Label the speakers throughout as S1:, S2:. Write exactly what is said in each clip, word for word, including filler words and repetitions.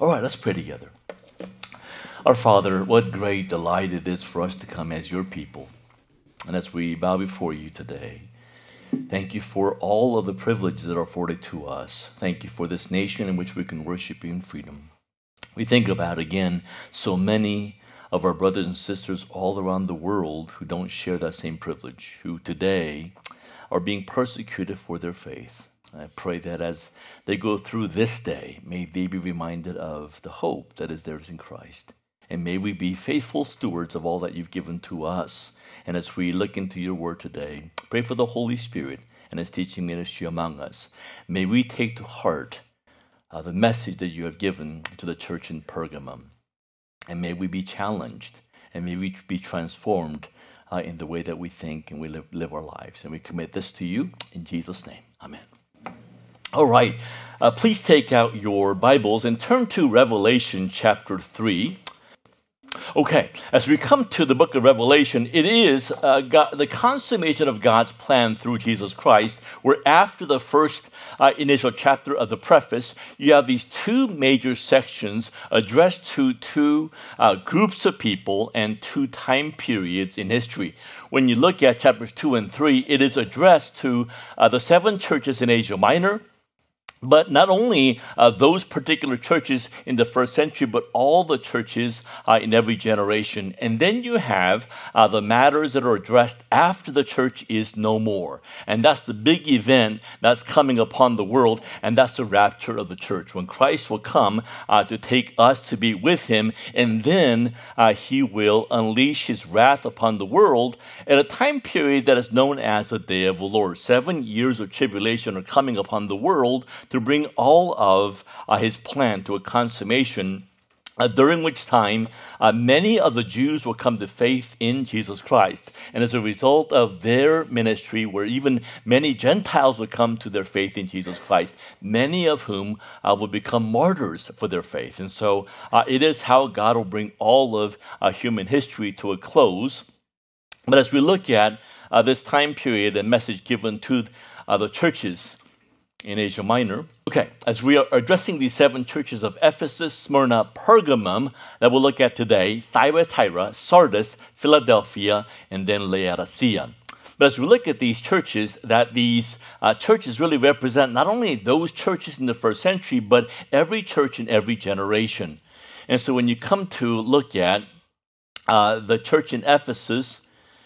S1: All right, let's pray together. Our Father, what great delight it is for us to come as your people. And as we bow before you today, thank you for all of the privileges that are afforded to us. Thank you for this nation in which we can worship you in freedom. We think about, again, so many of our brothers and sisters all around the world who don't share that same privilege, who today are being persecuted for their faith. I pray that as they go through this day, may they be reminded of the hope that is theirs in Christ. And may we be faithful stewards of all that you've given to us. And as we look into your word today, pray for the Holy Spirit and his teaching ministry among us. May we take to heart uh, the message that you have given to the church in Pergamum. And may we be challenged and may we be transformed uh, in the way that we think and we live, live our lives. And we commit this to you in Jesus' name. Amen. All right, uh, please take out your Bibles and turn to Revelation chapter three. Okay, as we come to the book of Revelation, it is uh, God, the consummation of God's plan through Jesus Christ, where after the first uh, initial chapter of the preface, you have these two major sections addressed to two uh, groups of people and two time periods in history. When you look at chapters two and three, it is addressed to uh, the seven churches in Asia Minor, but not only uh, those particular churches in the first century, but all the churches uh, in every generation. And then you have uh, the matters that are addressed after the church is no more. And that's the big event that's coming upon the world, and that's the rapture of the church, when Christ will come uh, to take us to be with him, and then uh, he will unleash his wrath upon the world at a time period that is known as the day of the Lord. Seven years of tribulation are coming upon the world to bring all of uh, his plan to a consummation, uh, during which time uh, many of the Jews will come to faith in Jesus Christ. And as a result of their ministry, where even many Gentiles will come to their faith in Jesus Christ, many of whom uh, will become martyrs for their faith. And so uh, it is how God will bring all of uh, human history to a close. But as we look at uh, this time period and message given to uh, the churches in Asia Minor. Okay, as we are addressing these seven churches of Ephesus, Smyrna, Pergamum, that we'll look at today, Thyatira, Sardis, Philadelphia, and then Laodicea. But as we look at these churches, that these uh, churches really represent not only those churches in the first century, but every church in every generation. And so when you come to look at uh, the church in Ephesus,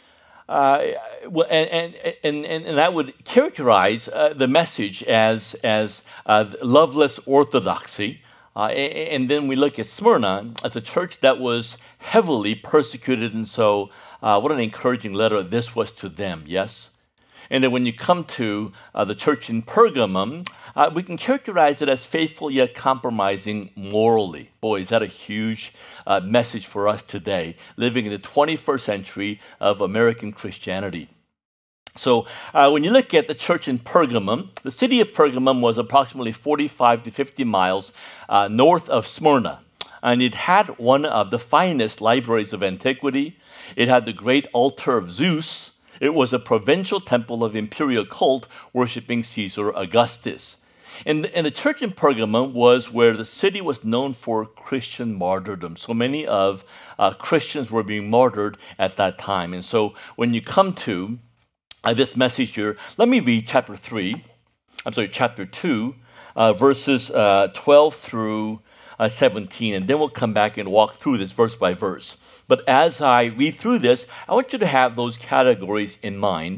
S1: Uh, and, and, and, and I would characterize uh, the message as, as uh, loveless orthodoxy. Uh, and then we look at Smyrna as a church that was heavily persecuted. And so uh, what an encouraging letter this was to them, yes? And then when you come to uh, the church in Pergamum, uh, we can characterize it as faithful yet compromising morally. Boy, is that a huge uh, message for us today, living in the twenty-first century of American Christianity. So uh, when you look at the church in Pergamum, the city of Pergamum was approximately forty-five to fifty miles uh, north of Smyrna. And it had one of the finest libraries of antiquity. It had the great altar of Zeus. It was a provincial temple of imperial cult worshiping Caesar Augustus. And, and the church in Pergamum was where the city was known for Christian martyrdom. So many of uh, Christians were being martyred at that time. And so when you come to uh, this message here, let me read chapter three, I'm sorry, chapter two, uh, verses uh, twelve through uh, seventeen. And then we'll come back and walk through this verse by verse. But as I read through this, I want you to have those categories in mind.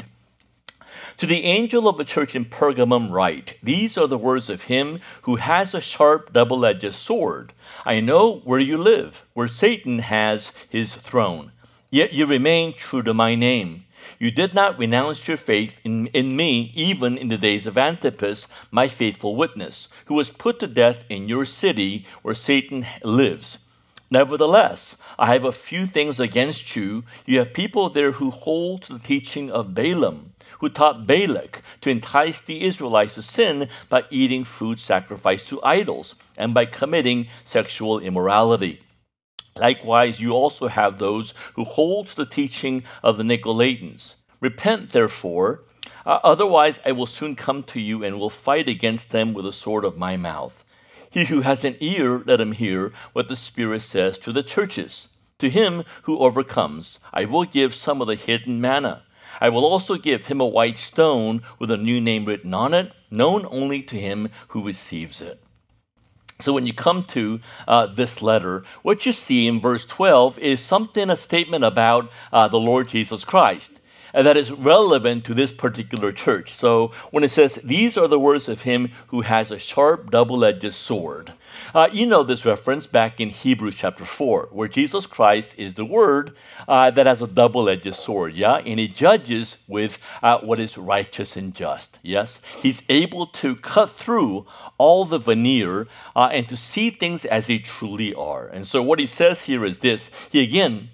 S1: To the angel of the church in Pergamum write, these are the words of him who has a sharp double-edged sword. I know where you live, where Satan has his throne. Yet you remain true to my name. You did not renounce your faith in, in me, even in the days of Antipas, my faithful witness, who was put to death in your city where Satan lives. Nevertheless, I have a few things against you. You have people there who hold to the teaching of Balaam, who taught Balak to entice the Israelites to sin by eating food sacrificed to idols and by committing sexual immorality. Likewise, you also have those who hold to the teaching of the Nicolaitans. Repent, therefore, uh, otherwise I will soon come to you and will fight against them with the sword of my mouth. He who has an ear, let him hear what the Spirit says to the churches. To him who overcomes, I will give some of the hidden manna. I will also give him a white stone with a new name written on it, known only to him who receives it. So when you come to uh, this letter, what you see in verse twelve is something, a statement about uh, the Lord Jesus Christ, and that is relevant to this particular church. So when it says, these are the words of him who has a sharp double-edged sword. Uh, you know this reference back in Hebrews chapter four, where Jesus Christ is the word uh, that has a double-edged sword, yeah? And he judges with uh, what is righteous and just, yes? He's able to cut through all the veneer uh, and to see things as they truly are. And so what he says here is this. He again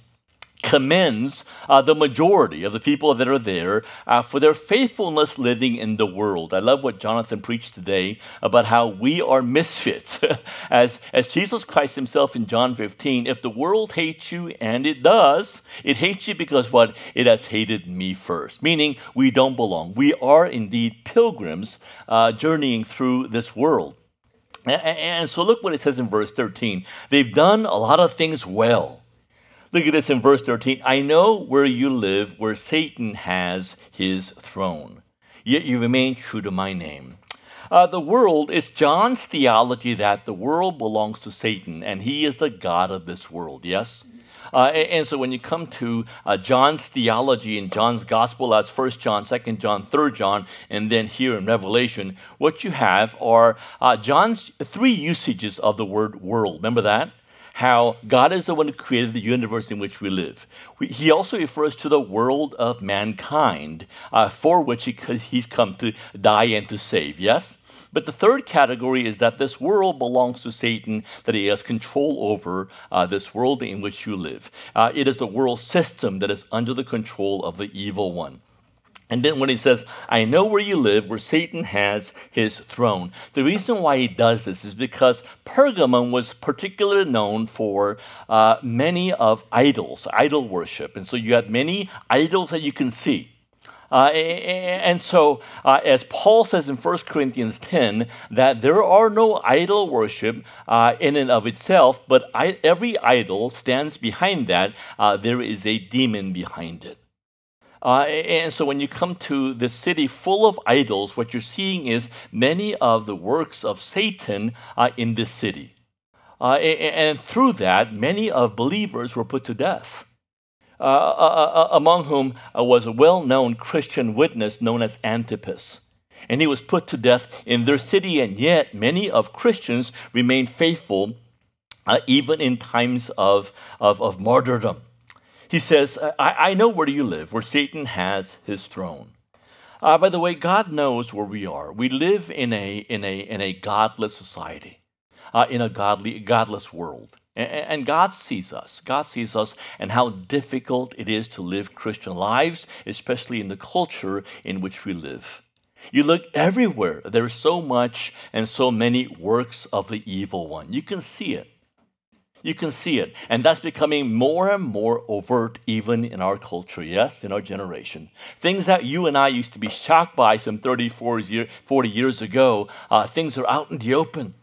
S1: commends uh, the majority of the people that are there uh, for their faithfulness living in the world. I love what Jonathan preached today about how we are misfits. as, as Jesus Christ himself in John fifteen, if the world hates you, and it does, it hates you because what? It has hated me first. Meaning we don't belong. We are indeed pilgrims uh, journeying through this world. And, and so look what it says in verse thirteen. They've done a lot of things well. Look at this in verse thirteen. I know where you live, where Satan has his throne. Yet you remain true to my name. Uh, the world is John's theology that the world belongs to Satan, and he is the god of this world, yes? Uh, and, and so when you come to uh, John's theology in John's gospel as First John, Second John, Third John, and then here in Revelation, what you have are uh, John's three usages of the word world. Remember that? How God is the one who created the universe in which we live. We, he also refers to the world of mankind, uh, for which he, he's come to die and to save, yes? But the third category is that this world belongs to Satan, that he has control over uh, this world in which you live. Uh, it is the world system that is under the control of the evil one. And then when he says, I know where you live, where Satan has his throne. The reason why he does this is because Pergamum was particularly known for uh, many of idols, idol worship. And so you had many idols that you can see. Uh, and so, uh, as Paul says in First Corinthians ten, that there are no idol worship uh, in and of itself, but I, every idol stands behind that. Uh, there is a demon behind it. Uh, and so when you come to the city full of idols, what you're seeing is many of the works of Satan uh, in this city. Uh, and, and through that, many of believers were put to death, uh, uh, uh, among whom uh, was a well-known Christian witness known as Antipas. And he was put to death in their city, and yet many of Christians remained faithful uh, even in times of, of, of martyrdom. He says, I, I know where you live, where Satan has his throne. Uh, by the way, God knows where we are. We live in a in a in a godless society, uh, in a godly godless world, and, and God sees us. God sees us, and how difficult it is to live Christian lives, especially in the culture in which we live. You look everywhere; there is so much and so many works of the evil one. You can see it. You can see it. And that's becoming more and more overt even in our culture, yes, in our generation. Things that you and I used to be shocked by some thirty, forty years ago, uh, things are out in the open.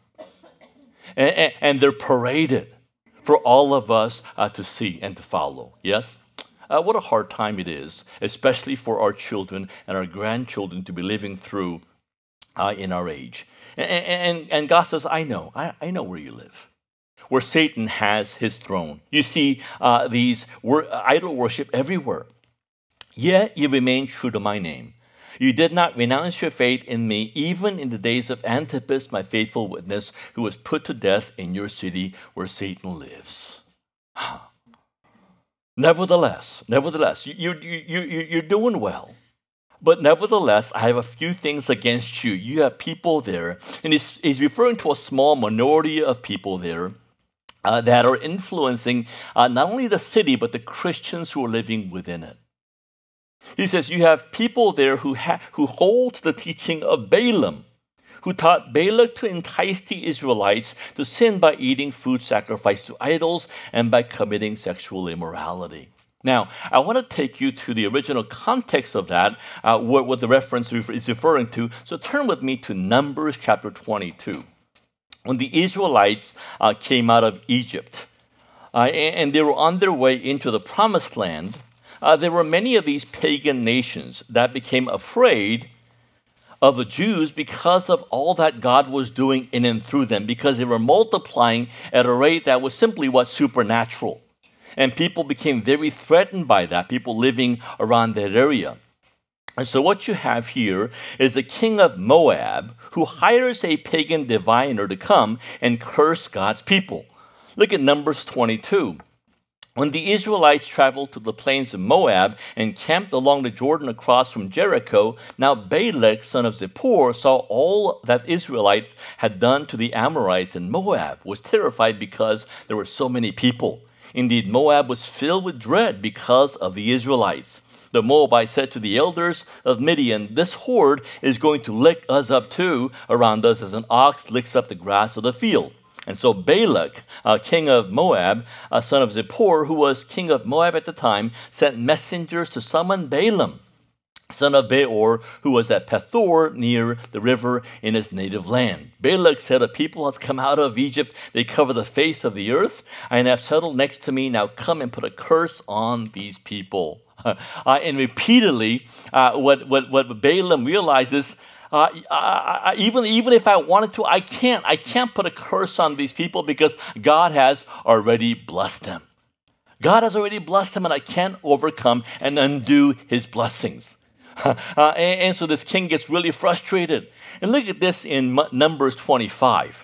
S1: And, and, and they're paraded for all of us uh, to see and to follow, yes? Uh, what a hard time it is, especially for our children and our grandchildren to be living through uh, in our age. And, and, and God says, I know, I, I know where you live, where Satan has his throne. You see uh, these wor- idol worship everywhere. Yet you remain true to my name. You did not renounce your faith in me, even in the days of Antipas, my faithful witness, who was put to death in your city where Satan lives. Nevertheless, nevertheless, you, you, you, you, you're doing well. But nevertheless, I have a few things against you. You have people there, and he's, he's referring to a small minority of people there, Uh, that are influencing uh, not only the city, but the Christians who are living within it. He says, you have people there who, ha- who hold the teaching of Balaam, who taught Balak to entice the Israelites to sin by eating food sacrificed to idols and by committing sexual immorality. Now, I want to take you to the original context of that, uh, what, what the reference is referring to. So turn with me to Numbers chapter twenty-two. when the Israelites uh, came out of Egypt uh, and, and they were on their way into the promised land, uh, there were many of these pagan nations that became afraid of the Jews because of all that God was doing in and through them, because they were multiplying at a rate that was simply what supernatural. And people became very threatened by that, people living around that area. And so what you have here is the king of Moab who hires a pagan diviner to come and curse God's people. Look at Numbers twenty-two. When the Israelites traveled to the plains of Moab and camped along the Jordan across from Jericho, now Balak, son of Zippor, saw all that Israelites had done to the Amorites in Moab, was terrified because there were so many people. Indeed, Moab was filled with dread because of the Israelites. The Moabites said to the elders of Midian, "This horde is going to lick us up too around us as an ox licks up the grass of the field." And so Balak, uh, king of Moab, uh, son of Zippor, who was king of Moab at the time, sent messengers to summon Balaam, son of Beor, who was at Pethor near the river in his native land. Balak said, "A people has come out of Egypt. They cover the face of the earth and have settled next to me. Now come and put a curse on these people." Uh, and repeatedly, uh, what, what, what Balaam realizes, uh, I, I, even, even if I wanted to, I can't. I can't put a curse on these people because God has already blessed them. God has already blessed them, and I can't overcome and undo his blessings. Uh, and, and so this king gets really frustrated. And look at this in Numbers twenty-five.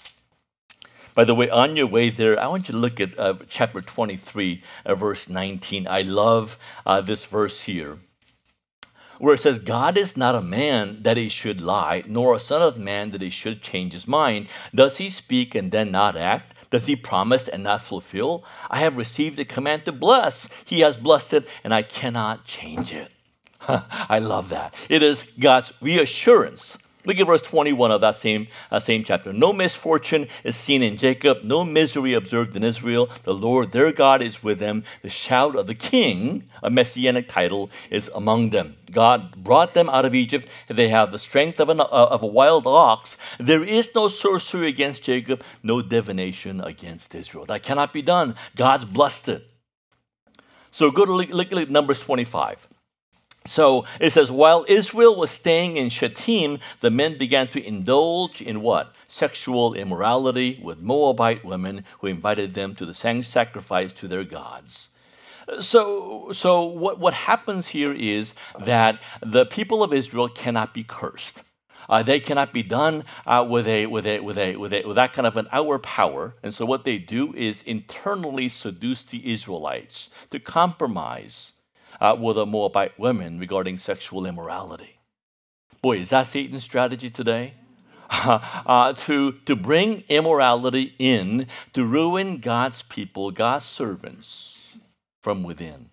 S1: By the way, on your way there, I want you to look at uh, chapter twenty-three, uh, verse nineteen. I love uh, this verse here, where it says, "God is not a man that he should lie, nor a son of man that he should change his mind. Does he speak and then not act? Does he promise and not fulfill? I have received a command to bless. He has blessed it, and I cannot change it." I love that. It is God's reassurance. Look at verse twenty-one of that same, uh, same chapter. "No misfortune is seen in Jacob, no misery observed in Israel. The Lord their God is with them. The shout of the king," a messianic title, "is among them. God brought them out of Egypt. They have the strength of, an, uh, of a wild ox. There is no sorcery against Jacob, no divination against Israel." That cannot be done. God's blessed it. So go to look, look at Numbers twenty-five. So it says, while Israel was staying in Shittim, the men began to indulge in what? Sexual immorality with Moabite women who invited them to the sacrifice to their gods. So, so what, what happens here is that the people of Israel cannot be cursed. Uh, they cannot be done uh, with a with a with a with a with that kind of an outward power. And so what they do is internally seduce the Israelites to compromise Uh, with the Moabite women regarding sexual immorality. Boy, is that Satan's strategy today? Uh, uh, to, to bring immorality in, to ruin God's people, God's servants from within.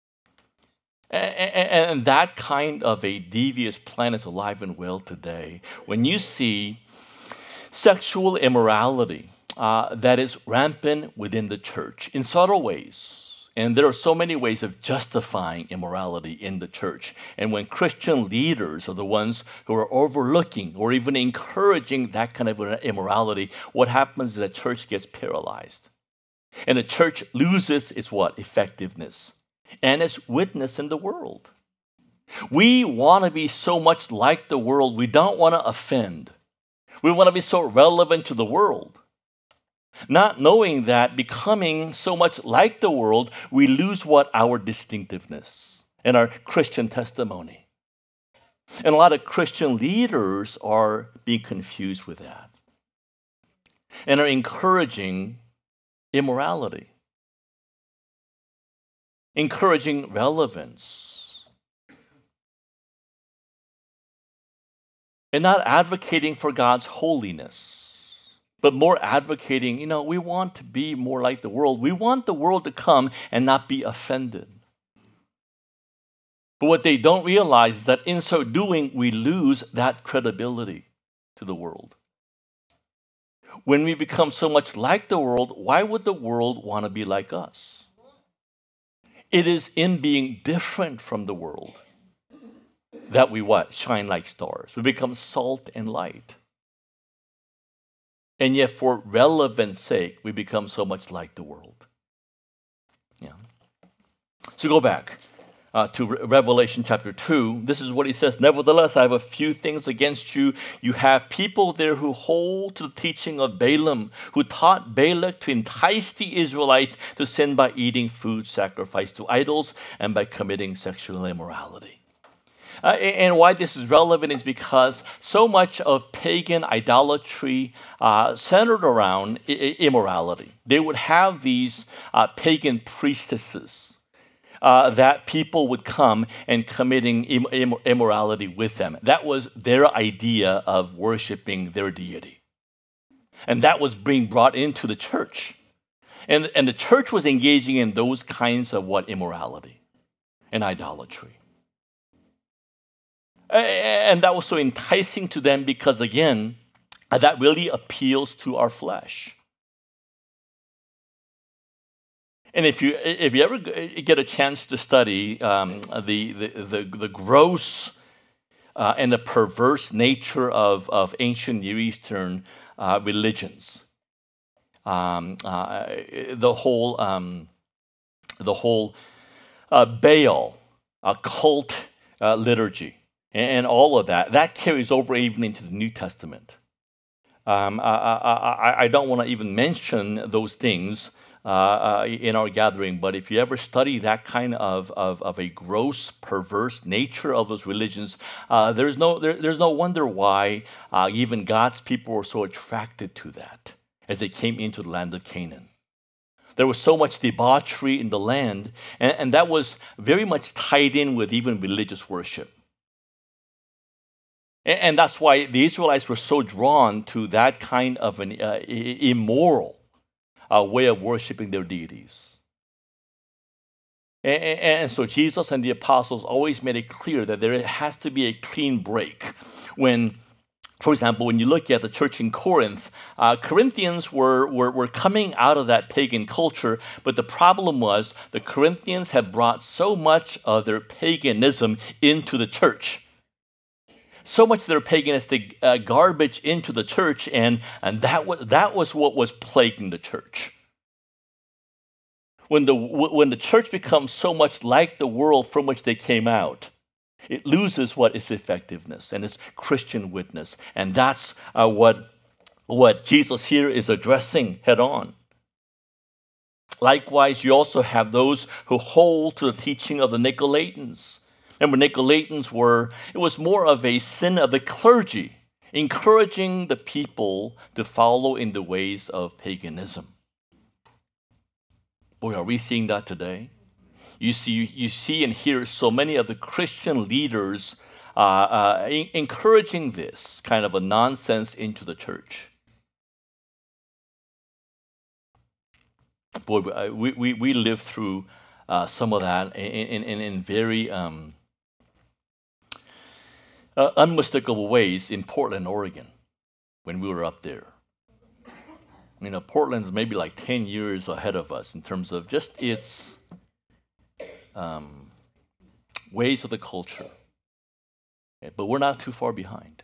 S1: And, and that kind of a devious plan is alive and well today. When you see sexual immorality uh, that is rampant within the church in subtle ways, and there are so many ways of justifying immorality in the church. And when Christian leaders are the ones who are overlooking or even encouraging that kind of immorality, what happens is the church gets paralyzed. And the church loses its what? Effectiveness and its witness in the world. We want to be so much like the world, we don't want to offend. We want to be so relevant to the world. Not knowing that becoming so much like the world, we lose what? Our distinctiveness and our Christian testimony. And a lot of Christian leaders are being confused with that and are encouraging immorality, encouraging relevance, and not advocating for God's holiness, but more advocating, you know, we want to be more like the world. We want the world to come and not be offended. But what they don't realize is that in so doing, we lose that credibility to the world. When we become so much like the world, why would the world want to be like us? It is in being different from the world that we what? Shine like stars. We become salt and light. And yet, for relevance sake, we become so much like the world. Yeah. So go back uh, to Re- Revelation chapter two. This is what he says. Nevertheless, I have a few things against you. You have people there who hold to the teaching of Balaam, who taught Balak to entice the Israelites to sin by eating food sacrificed to idols and by committing sexual immorality. Uh, and why this is relevant is because so much of pagan idolatry uh, centered around I- immorality. They would have these uh, pagan priestesses uh, that people would come and committing Im- Im- immorality with them. That was their idea of worshiping their deity. And that was being brought into the church. And, and the church was engaging in those kinds of what? Immorality and idolatry. And that was so enticing to them because, again, that really appeals to our flesh. And if you if you ever get a chance to study um, the, the, the, the gross uh, and the perverse nature of, of ancient Near Eastern uh, religions, um, uh, the whole um, the whole uh, Baal, uh, cult uh, liturgy, and all of that, that carries over even into the New Testament. Um, I, I, I, I don't want to even mention those things uh, uh, in our gathering, but if you ever study that kind of, of, of a gross, perverse nature of those religions, uh, there's, no, there, there's no wonder why uh, even God's people were so attracted to that as they came into the land of Canaan. There was so much debauchery in the land, and, and that was very much tied in with even religious worship. And, and that's why the Israelites were so drawn to that kind of an uh, immoral uh, way of worshiping their deities. And, and, and so Jesus and the apostles always made it clear that there has to be a clean break when, for example, when you look at the church in Corinth, uh, Corinthians were, were, were coming out of that pagan culture, but the problem was the Corinthians had brought so much of their paganism into the church. So much of their paganistic uh, garbage into the church, and, and that, was, that was what was plaguing the church. When the, when the church becomes so much like the world from which they came out, it loses what its effectiveness and its Christian witness. And that's uh, what, what Jesus here is addressing head on. Likewise, you also have those who hold to the teaching of the Nicolaitans. Remember, Nicolaitans were, it was more of a sin of the clergy, encouraging the people to follow in the ways of paganism. Boy, are we seeing that today? You see, you see and hear so many of the Christian leaders uh, uh, in, encouraging this kind of a nonsense into the church. Boy, we, we, we lived through uh, some of that in, in, in very um, uh, unmistakable ways in Portland, Oregon, when we were up there. You know, Portland's maybe like ten years ahead of us in terms of just its um, ways of the culture. But we're not too far behind.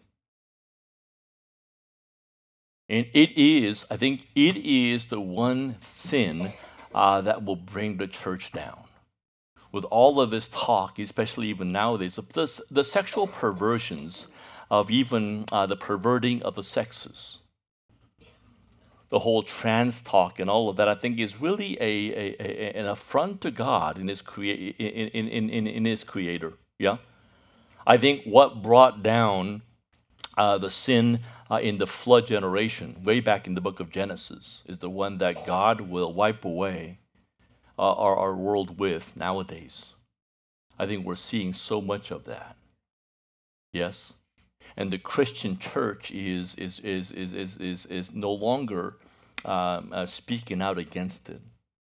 S1: And it is, I think, it is the one sin uh, that will bring the church down. With all of this talk, especially even nowadays, of this, the sexual perversions of even uh, the perverting of the sexes. The whole trans talk and all of that, I think, is really a, a, a an affront to God in his, crea- in, in, in, in his creator. Yeah? I think what brought down uh, the sin uh, in the flood generation, way back in the book of Genesis, is the one that God will wipe away uh, our, our world with nowadays. I think we're seeing so much of that. Yes? And the Christian church is, is, is, is, is, is, is no longer um, uh, speaking out against it.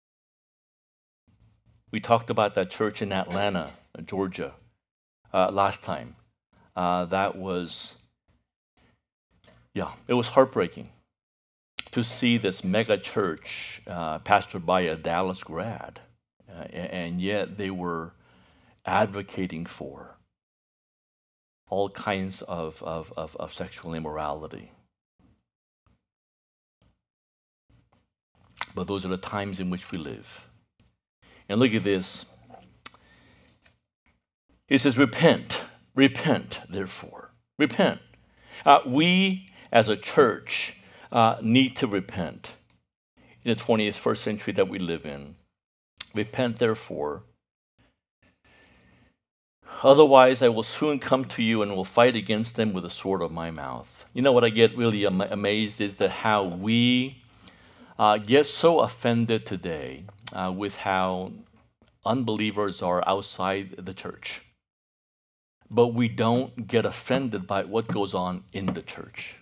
S1: We talked about that church in Atlanta, Georgia, uh, last time. Uh, that was, yeah, it was heartbreaking to see this mega church uh, pastored by a Dallas grad, uh, and yet they were advocating for all kinds of, of, of, of sexual immorality. but those are the times in which we live. And look at this. He says, repent, repent, therefore. Repent. Uh, we, as a church, uh, need to repent in the twenty-first century that we live in. Repent, therefore. Otherwise, I will soon come to you and will fight against them with the sword of my mouth. You know what I get really am- amazed is that how we uh, get so offended today uh, with how unbelievers are outside the church. But we don't get offended by what goes on in the church.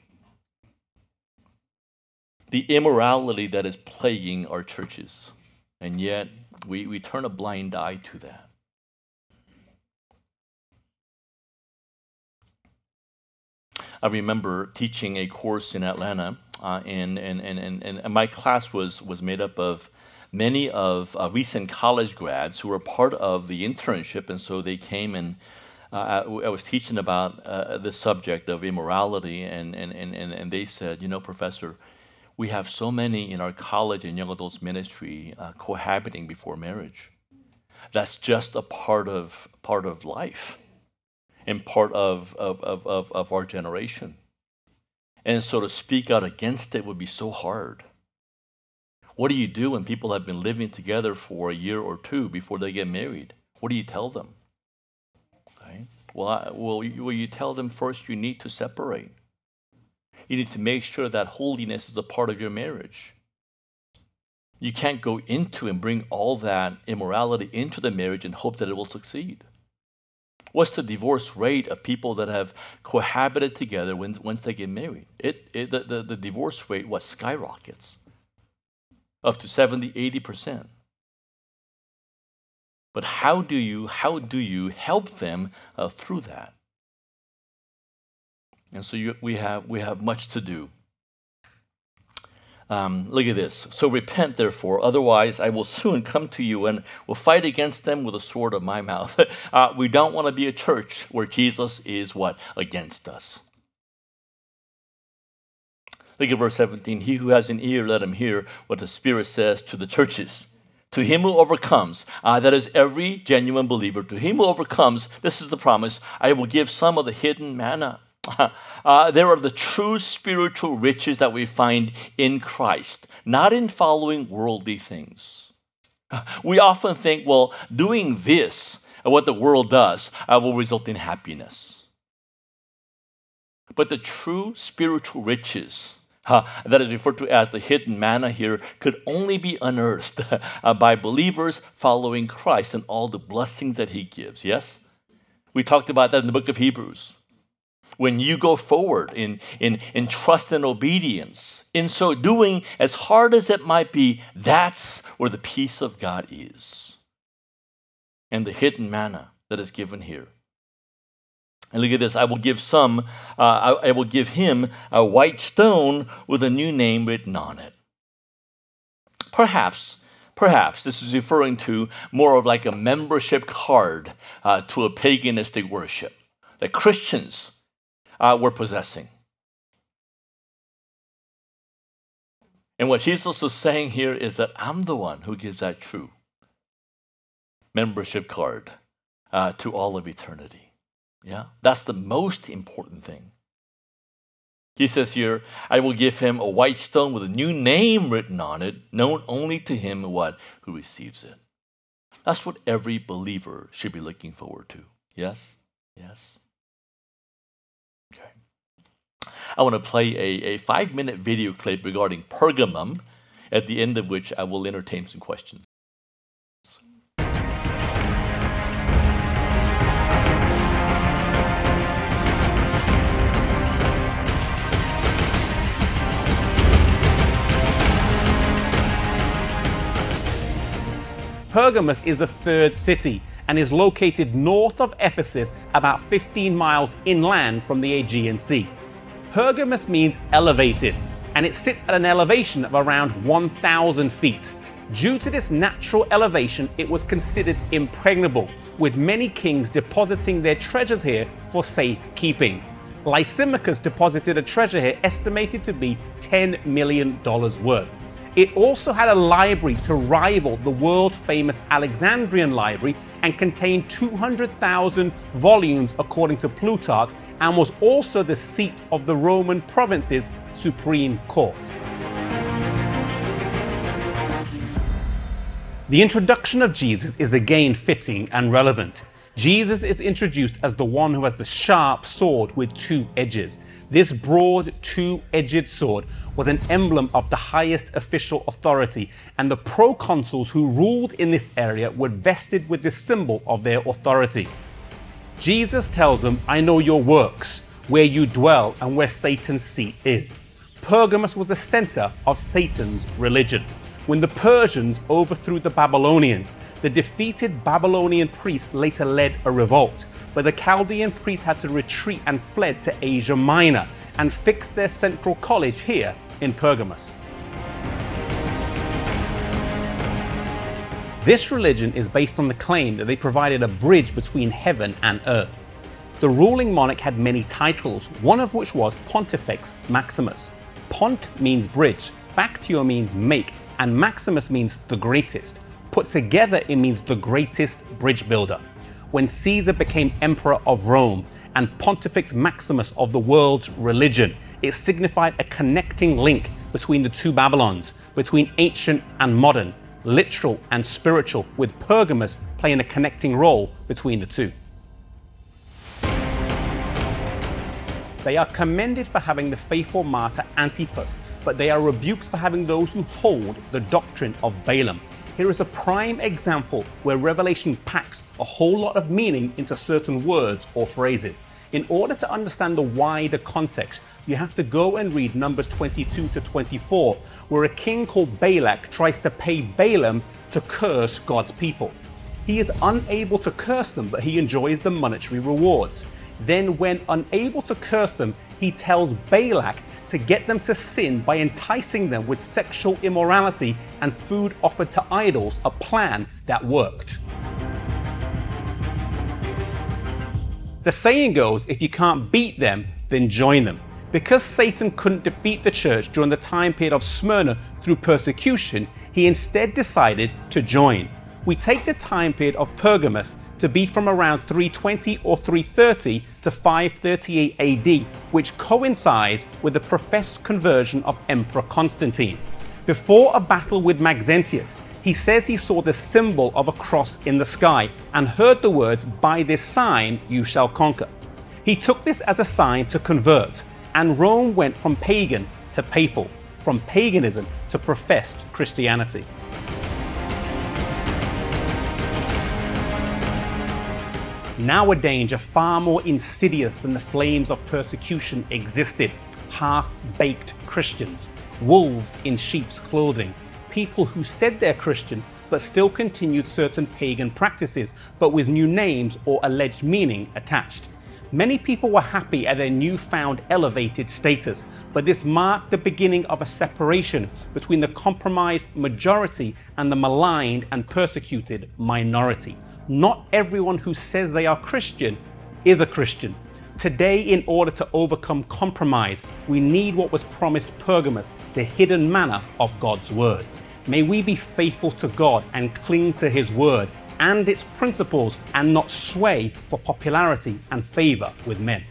S1: The immorality that is plaguing our churches. And yet, we, we turn a blind eye to that. I remember teaching a course in Atlanta, uh, and, and, and, and, and my class was, was made up of many of uh, recent college grads who were part of the internship, and so they came and uh, I, I was teaching about uh, the subject of immorality, and, and, and, and they said, you know, Professor, we have so many in our college and young adults ministry uh, cohabiting before marriage. That's just a part of part of life and part of, of, of, of, of our generation. And so to speak out against it would be so hard. What do you do when people have been living together for a year or two before they get married? What do you tell them? Okay. Well, I, well, you, well, you tell them first you need to separate. You need to make sure that holiness is a part of your marriage. You can't go into and bring all that immorality into the marriage and hope that it will succeed. What's the divorce rate of people that have cohabited together when, once they get married? It, it the, the, the divorce rate, what, skyrockets. Up to seventy, eighty percent. But how do you, how do you help them uh, through that? And so you, we have we have much to do. Um, look at this. So repent, therefore, otherwise I will soon come to you and will fight against them with the sword of my mouth. uh, we don't want to be a church where Jesus is what? Against us. Look at verse seventeen. He who has an ear, let him hear what the Spirit says to the churches. To him who overcomes, uh, that is every genuine believer, to him who overcomes, this is the promise, I will give some of the hidden manna. Uh, there are the true spiritual riches that we find in Christ, not in following worldly things. We often think, well, doing this, what the world does, uh, will result in happiness. But the true spiritual riches, uh, that is referred to as the hidden manna here, could only be unearthed uh, by believers following Christ and all the blessings that he gives, yes? We talked about that in the book of Hebrews. When you go forward in, in, in trust and obedience, in so doing, as hard as it might be, that's where the peace of God is. And the hidden manna that is given here. And look at this, I will give some, uh, I, I will give him a white stone with a new name written on it. Perhaps, perhaps this is referring to more of like a membership card uh, to a paganistic worship that Christians Uh, we're possessing. And what Jesus is saying here is that I'm the one who gives that true membership card uh, to all of eternity. Yeah, that's the most important thing. He says here, I will give him a white stone with a new name written on it, known only to him what who receives it. That's what every believer should be looking forward to. Yes, yes. Okay. I want to play a, a five-minute video clip regarding Pergamum, at the end of which I will entertain some questions.
S2: Pergamus is the third city and is located north of Ephesus, about fifteen miles inland from the Aegean Sea. Pergamus means elevated, and it sits at an elevation of around one thousand feet. Due to this natural elevation, it was considered impregnable, with many kings depositing their treasures here for safekeeping. Lysimachus deposited a treasure here estimated to be ten million dollars worth. It also had a library to rival the world-famous Alexandrian Library and contained two hundred thousand volumes according to Plutarch, and was also the seat of the Roman province's Supreme Court. The introduction of Jesus is again fitting and relevant. Jesus is introduced as the one who has the sharp sword with two edges. This broad, two-edged sword was an emblem of the highest official authority, and the proconsuls who ruled in this area were vested with this symbol of their authority. Jesus tells them, "I know your works, where you dwell and where Satan's seat is." Pergamos was the center of Satan's religion. When the Persians overthrew the Babylonians, the defeated Babylonian priests later led a revolt, but the Chaldean priests had to retreat and fled to Asia Minor and fixed their central college here in Pergamos. This religion is based on the claim that they provided a bridge between heaven and earth. The ruling monarch had many titles, one of which was Pontifex Maximus. Pont means bridge, factio means make, and Maximus means the greatest. Put together, it means the greatest bridge builder. When Caesar became emperor of Rome and Pontifex Maximus of the world's religion, it signified a connecting link between the two Babylons, between ancient and modern, literal and spiritual, with Pergamos playing a connecting role between the two. They are commended for having the faithful martyr Antipas, but they are rebuked for having those who hold the doctrine of Balaam. Here is a prime example where Revelation packs a whole lot of meaning into certain words or phrases. In order to understand the wider context, you have to go and read Numbers twenty-two to twenty-four, where a king called Balak tries to pay Balaam to curse God's people. He is unable to curse them, but he enjoys the monetary rewards. Then, when unable to curse them, he tells Balak to get them to sin by enticing them with sexual immorality and food offered to idols, a plan that worked. The saying goes, if you can't beat them, then join them. Because Satan couldn't defeat the church during the time period of Smyrna through persecution, he instead decided to join. We take the time period of Pergamos to be from around three twenty or three thirty to five thirty-eight A D, which coincides with the professed conversion of Emperor Constantine. Before a battle with Maxentius, he says he saw the symbol of a cross in the sky and heard the words, "By this sign you shall conquer." He took this as a sign to convert, and Rome went from pagan to papal, from paganism to professed Christianity. Now a danger far more insidious than the flames of persecution existed. Half-baked Christians, wolves in sheep's clothing, people who said they're Christian but still continued certain pagan practices, but with new names or alleged meaning attached. Many people were happy at their newfound elevated status, but this marked the beginning of a separation between the compromised majority and the maligned and persecuted minority. Not everyone who says they are Christian is a Christian. Today, in order to overcome compromise, we need what was promised Pergamos, the hidden manna of God's word. May we be faithful to God and cling to his word and its principles, and not sway for popularity and favor with men.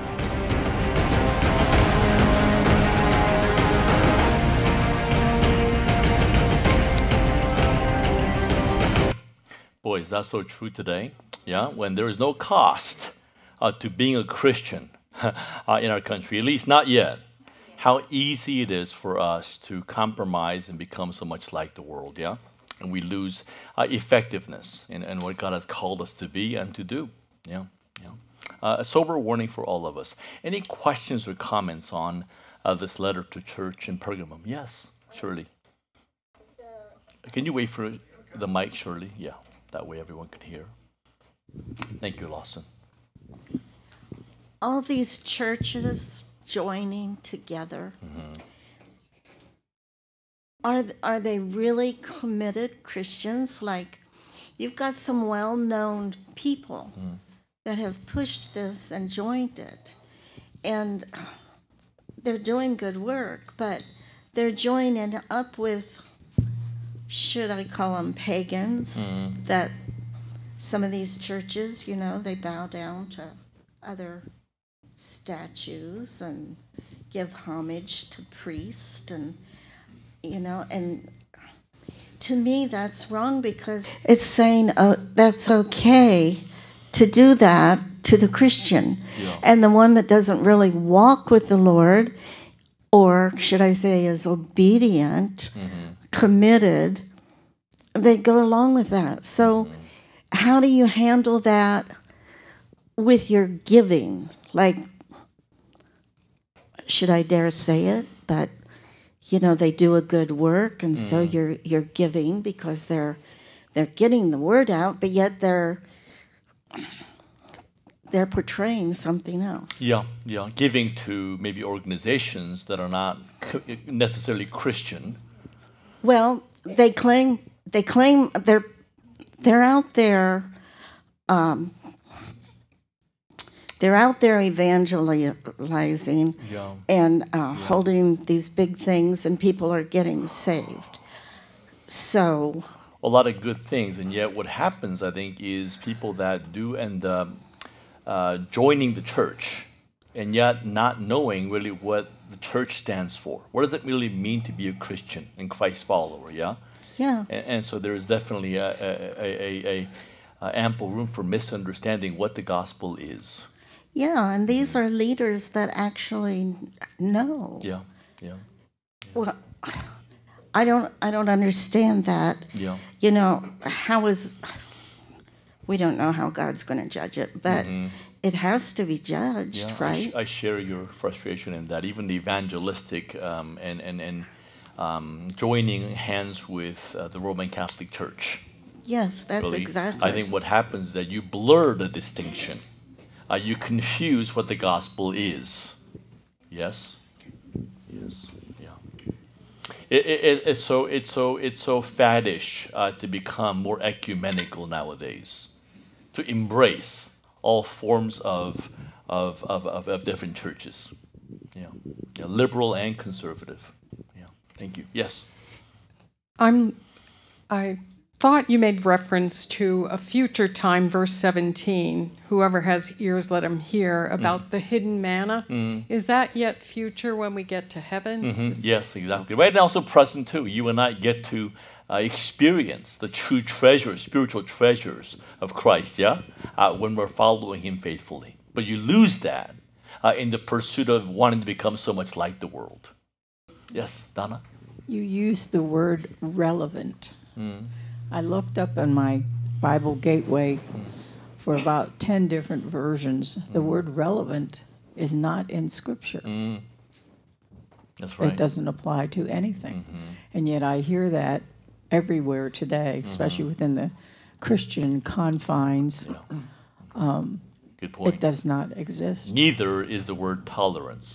S1: Boy, is that so true today? Yeah, when there is no cost uh, to being a Christian uh, in our country, at least not yet. How easy it is for us to compromise and become so much like the world, yeah? And we lose uh, effectiveness in, in what God has called us to be and to do, yeah? yeah. Uh, a sober warning for all of us. Any questions or comments on uh, this letter to church in Pergamum? Yes, Shirley. Can you wait for the mic, Shirley? Yeah. That way everyone can hear. Thank you, Lawson.
S3: All these churches joining together, mm-hmm. are, are they really committed Christians? Like, you've got some well-known people mm. that have pushed this and joined it. And they're doing good work, but they're joining up with, should I call them pagans, mm. that some of these churches, you know, they bow down to other statues and give homage to priests, and, you know, and to me that's wrong, because it's saying, oh, that's okay to do that to the Christian. Yeah. And the one that doesn't really walk with the Lord, or should I say is obedient, mm-hmm. committed, they go along with that. So mm-hmm. how do you handle that with your giving? Like, should I dare say it? But, you know, they do a good work, and mm-hmm. so you're you're giving because they're they're getting the word out, but yet they're they're portraying something else.
S1: Yeah, yeah, giving to maybe organizations that are not necessarily Christian.
S3: Well, they claim they claim they're they're out there. Um, they're out there evangelizing yeah. and uh, yeah. holding these big things, and people are getting saved. So
S1: a lot of good things, and yet what happens, I think, is people that do end up uh, joining the church, and yet not knowing really what the church stands for. What does it really mean to be a Christian and Christ follower? Yeah.
S3: Yeah.
S1: And, and so there is definitely a, a, a, a, a ample room for misunderstanding what the gospel is.
S3: Yeah, and these are leaders that actually know.
S1: Yeah. Yeah. yeah.
S3: Well, I don't. I don't understand that.
S1: Yeah.
S3: You know, how is? We don't know how God's going to judge it, but mm-hmm. it has to be judged,
S1: yeah,
S3: right?
S1: I, sh- I share your frustration in that. Even the evangelistic um, and and and um, joining hands with uh, the Roman Catholic Church.
S3: Yes, that's
S1: really,
S3: exactly.
S1: I think what happens is that you blur the distinction. Uh, you confuse what the gospel is. Yes. Yes. It, it, it's so it's so it's so faddish uh, to become more ecumenical nowadays, to embrace all forms of of of, of, of different churches, yeah. yeah, liberal and conservative. Yeah, thank you. Yes,
S4: I'm. I thought you made reference to a future time, verse seventeen. Whoever has ears, let him hear, about mm. the hidden manna. Mm. Is that yet future when we get to heaven?
S1: Mm-hmm. Yes, exactly. Right now, also present too. You and I get to uh, experience the true treasures, spiritual treasures of Christ, yeah, uh, when we're following Him faithfully. But you lose that uh, in the pursuit of wanting to become so much like the world. Yes, Donna?
S5: You used the word relevant. Mm. I looked up in my Bible Gateway mm. for about ten different versions. Mm. The word relevant is not in Scripture.
S1: Mm. That's right.
S5: It doesn't apply to anything. Mm-hmm. And yet I hear that everywhere today, especially mm-hmm. within the Christian confines.
S1: Yeah.
S5: Um,
S1: Good point.
S5: It does not exist.
S1: Neither is the word tolerance.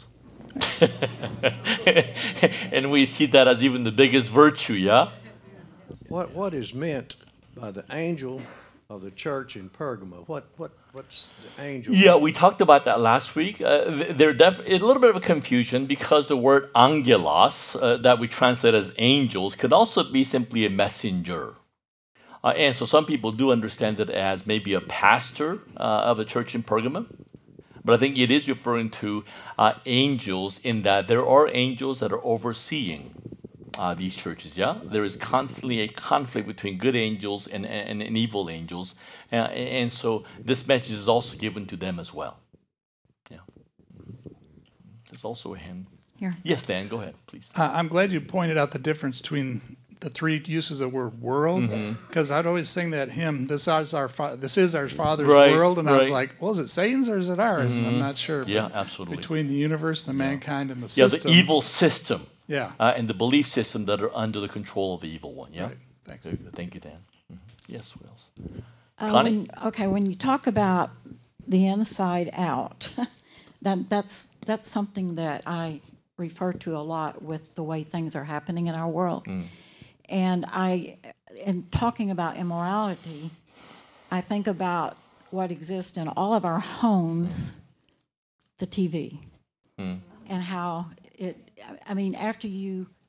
S1: And we see that as even the biggest virtue, yeah?
S6: What what is meant by the angel of the church in Pergamum? What what what's the angel?
S1: Yeah, we talked about that last week. Uh, there def- a little bit of a confusion because the word angelos uh, that we translate as angels could also be simply a messenger. Uh, and so some people do understand it as maybe a pastor uh, of a church in Pergamum. But I think it is referring to uh, angels in that there are angels that are overseeing Uh, these churches, yeah? There is constantly a conflict between good angels and, and, and evil angels. Uh, and so this message is also given to them as well. Yeah. There's also a hymn.
S5: Here.
S1: Yes, Dan, go ahead, please.
S7: Uh, I'm glad you pointed out the difference between the three uses of the word world, because mm-hmm. I'd always sing that hymn, this is our, fa- this is our Father's
S1: right,
S7: world, and
S1: right.
S7: I was like, well, is it Satan's or is it ours? Mm-hmm. And I'm not sure.
S1: Yeah, absolutely.
S7: Between the universe, the
S1: yeah.
S7: mankind, and the
S1: yeah,
S7: system.
S1: Yeah, the evil system.
S7: Yeah.
S1: Uh, and the belief system that are under the control of the evil one, yeah?
S7: Right. Thanks.
S1: Very good. Thank you, Dan. Mm-hmm. Yes, who else?
S5: Uh,
S1: Connie?
S5: when, okay, when you talk about the inside out, that that's that's something that I refer to a lot with the way things are happening in our world. Mm. And I, in talking about immorality, I think about what exists in all of our homes, the T V, mm. and how it, I mean, after you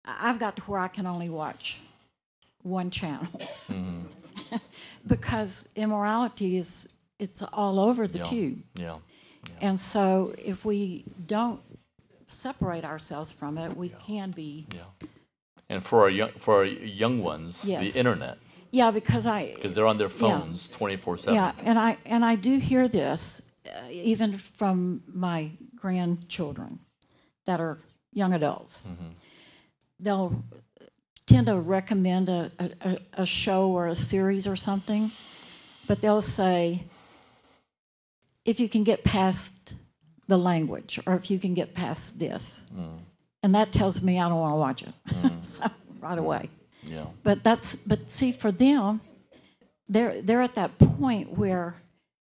S5: I've got to where I can only watch one channel
S1: Mm-hmm.
S5: because immorality is it's all over the
S1: Yeah.
S5: tube.
S1: Yeah.
S5: And so if we don't separate ourselves from it, we can be.
S1: Yeah. And for our young for our young ones,
S5: Yes.
S1: the internet,
S5: Yeah, because I.
S1: because they're on their
S5: Yeah.
S1: phones twenty-four seven.
S5: Yeah, and I and I do hear this uh, even from my grandchildren that are young adults.
S1: Mm-hmm.
S5: They'll tend to recommend a, a, a show or a series or something, but they'll say, if you can get past the language or if you can get past this.
S1: Mm.
S5: And that tells me I don't want to watch it so, right away.
S1: Yeah.
S5: But that's but see for them, they're they're at that point where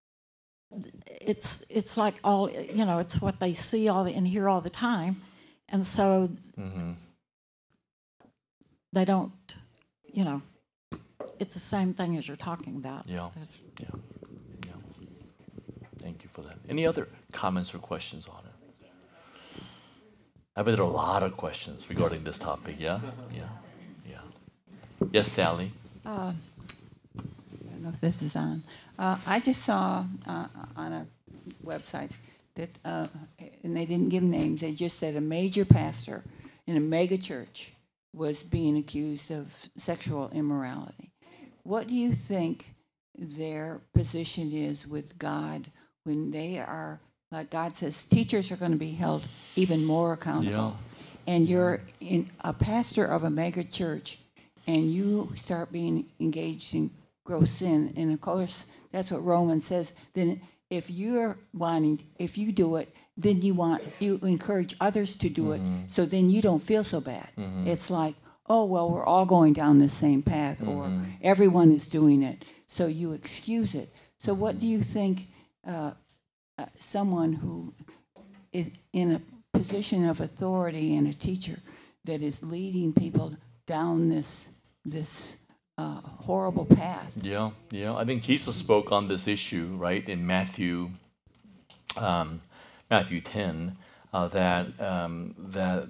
S5: it's it's like all you know, it's what they see all the, and hear all the time, and so
S1: Mm-hmm.
S5: they don't, you know, it's the same thing as you're talking about.
S1: Yeah.
S5: It's-
S1: Yeah. Yeah. Thank you for that. Any other comments or questions on it? I bet there are a lot of questions regarding this topic. Yeah. Yeah. Yeah. Yes, Sally.
S8: Uh, I don't know if this is on. Uh, I just saw uh, on a website that, uh, and they didn't give names, they just said a major pastor in a mega church was being accused of sexual immorality. What do you think their position is with God when they are, like God says, teachers are going to be held even more accountable?
S1: Yeah.
S8: And you're in a pastor of a mega church, and you start being engaged in gross sin, and of course that's what Romans says. Then, if you're wanting, if you do it, then you want you encourage others to do it. So then you don't feel so bad. It's like, oh well, we're all going down the same path, or everyone is doing it, so you excuse it. So what do you think? Uh, uh, someone who is in a position of authority and a teacher that is leading people down this this uh, horrible path.
S1: Yeah, yeah. I think Jesus spoke on this issue, right, in Matthew, um, Matthew ten, uh, that um, that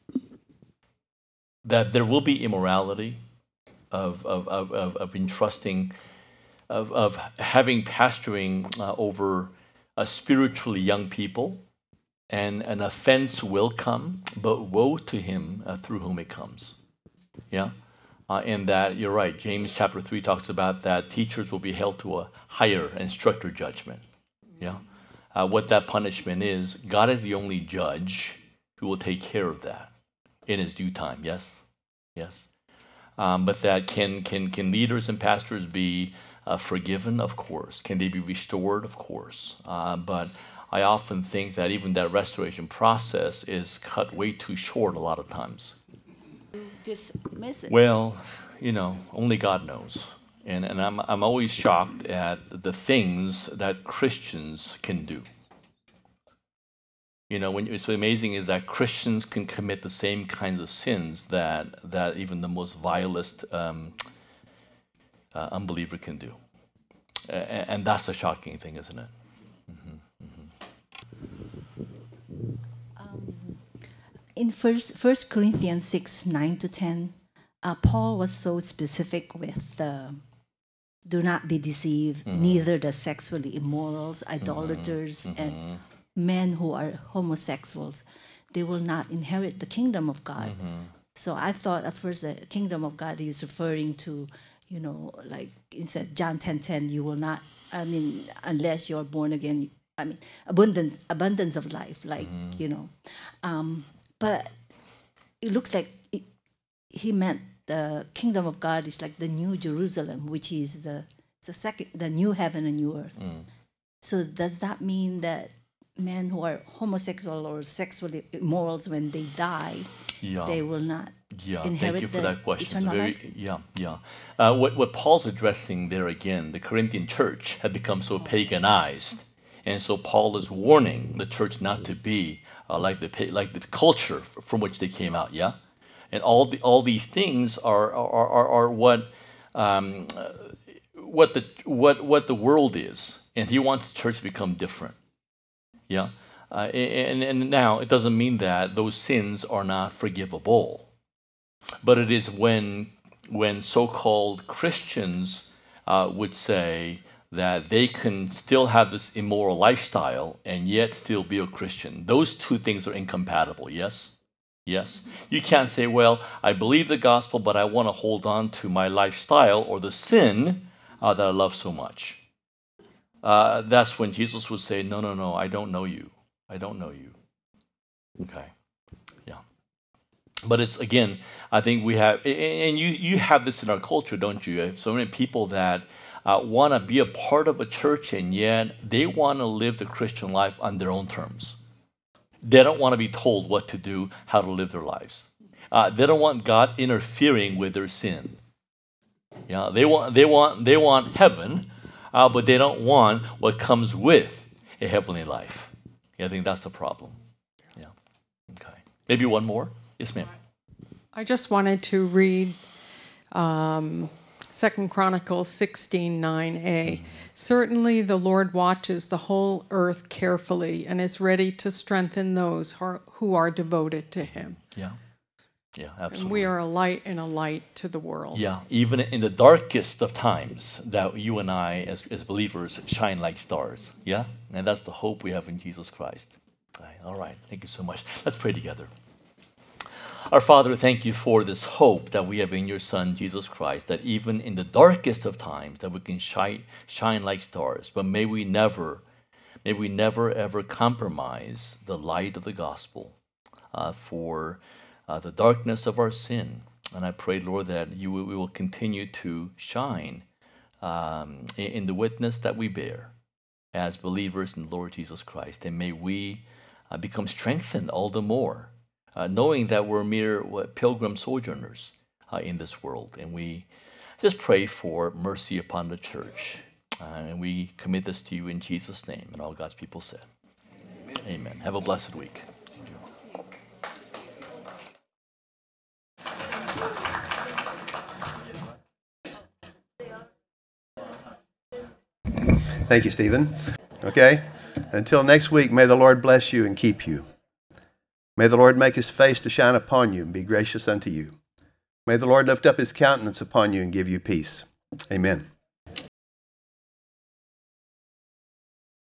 S1: that there will be immorality of of of of, of entrusting, of of having pastoring uh, over uh, spiritually young people, and an offense will come, but woe to him uh, through whom it comes. Yeah. Uh, and that you're right. James chapter three talks about that teachers will be held to a higher and stricter judgment. Yeah, uh, what that punishment is, God is the only judge who will take care of that in His due time. Yes, yes. Um, but that can can can leaders and pastors be uh, forgiven? Of course. Can they be restored? Of course. Uh, but I often think that even that restoration process is cut way too short a lot of times.
S8: Dismiss it.
S1: Well, you know, only God knows. And and I'm I'm always shocked at the things that Christians can do. You know, when it's amazing is that Christians can commit the same kinds of sins that that even the most vilest um, uh, unbeliever can do. A- and that's a shocking thing, isn't it?
S9: In First First Corinthians six nine to ten, uh, Paul was so specific with uh, do not be deceived,
S1: Mm-hmm.
S9: neither the sexually immorals, idolaters, and men who are homosexuals, they will not inherit the kingdom of God.
S1: Mm-hmm.
S9: So I thought at first the kingdom of God is referring to, you know, like it says John ten ten, you will not. I mean, unless you're born again. I mean, abundance abundance of life, like you know. Um, But it looks like it, he meant the kingdom of God is like the new Jerusalem, which is the the second, the new heaven and new earth.
S1: Mm.
S9: So does that mean that men who are homosexual or sexually immoral, when they die,
S1: Yeah.
S9: they will not
S1: Yeah,
S9: inherit
S1: thank you for
S9: the
S1: that question. It's
S9: eternal
S1: very,
S9: life?
S1: yeah, yeah. Uh, what what Paul's addressing there again, the Corinthian church had become so paganized, and so Paul is warning the church not to be uh, like the pa- like the culture f- from which they came out. Yeah, and all the all these things are are are, are what um, uh, what the what what the world is, and he wants the church to become different. Yeah. Uh, and, and now it doesn't mean that those sins are not forgivable. but it is when when so-called Christians uh, would say that they can still have this immoral lifestyle and yet still be a Christian. Those two things are incompatible, yes? Yes. You can't say, well, I believe the gospel, but I want to hold on to my lifestyle or the sin uh, that I love so much. Uh, that's when Jesus would say, no, no, no, I don't know you. I don't know you. Okay. Yeah. But it's, again, I think we have, and you, you have this in our culture, don't you? You have so many people that uh, want to be a part of a church, and yet they want to live the Christian life on their own terms. They don't want to be told what to do, how to live their lives. Uh, they don't want God interfering with their sin. Yeah, they want, they want, they want heaven, uh, but they don't want what comes with a heavenly life. Yeah, I think that's the problem. Yeah. Okay. Maybe one more. Yes, ma'am.
S4: I just wanted to read um, Second Chronicles sixteen nine a. Mm-hmm. Certainly the Lord watches the whole earth carefully and is ready to strengthen those who are devoted to him.
S1: Yeah. Yeah, absolutely.
S4: And we are a light and a light to the world.
S1: Yeah, even in the darkest of times, that you and I, as, as believers, shine like stars. Yeah? And that's the hope we have in Jesus Christ. All right, all right. Thank you so much. Let's pray together. Our Father, thank you for this hope that we have in your Son, Jesus Christ, that even in the darkest of times, that we can shine, shine like stars. But may we never, may we never, ever compromise the light of the gospel uh, for Uh, the darkness of our sin. And I pray, Lord, that you will, we will continue to shine um, in, in the witness that we bear as believers in the Lord Jesus Christ. And may we uh, become strengthened all the more, uh, knowing that we're mere what, pilgrim sojourners uh, in this world. And we just pray for mercy upon the church. Uh, and we commit this to you in Jesus' name. And all God's people said, Amen. Amen. Have a blessed week.
S10: Thank you, Stephen. Okay, until next week, may the Lord bless you and keep you. May the Lord make his face to shine upon you and be gracious unto you. May the Lord lift up his countenance upon you and give you peace. Amen.